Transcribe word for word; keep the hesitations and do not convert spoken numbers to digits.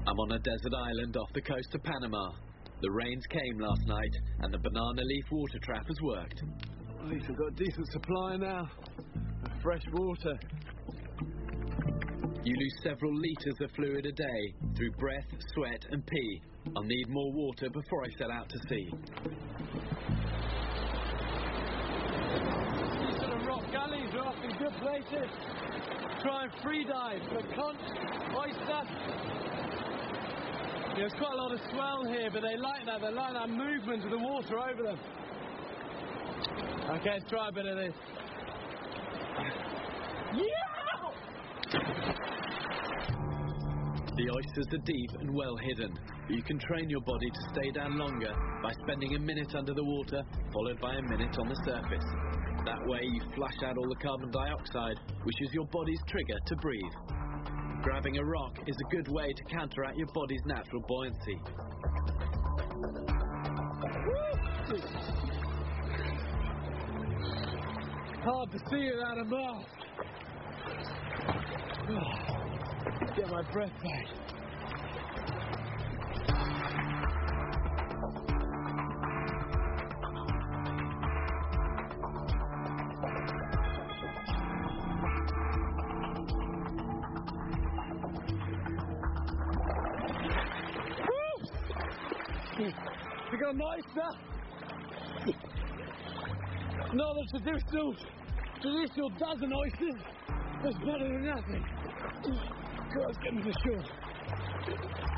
I'm on a desert island off the coast of Panama. The rains came last night and the banana leaf water trap has worked. At least I've got a decent supply now of fresh water. You lose several litres of fluid a day through breath, sweat and pee. I'll need more water before I set out to sea. These sort of rock gullies are often good places. Try and free dive for conch, oyster. There's quite a lot of swell here, but they like that. They like that movement of the water over them. Okay, let's try a bit of this. Yeah! The oysters are deep and well hidden, but you can train your body to stay down longer by spending a minute under the water, followed by a minute on the surface. That way you flush out all the carbon dioxide, which is your body's trigger to breathe. Grabbing a rock is a good way to counteract your body's natural buoyancy. Hard to see without a mask. Get my breath back. We got an oyster. Not a traditional, traditional dozen oysters. That's better than nothing. God, let's get them to shore.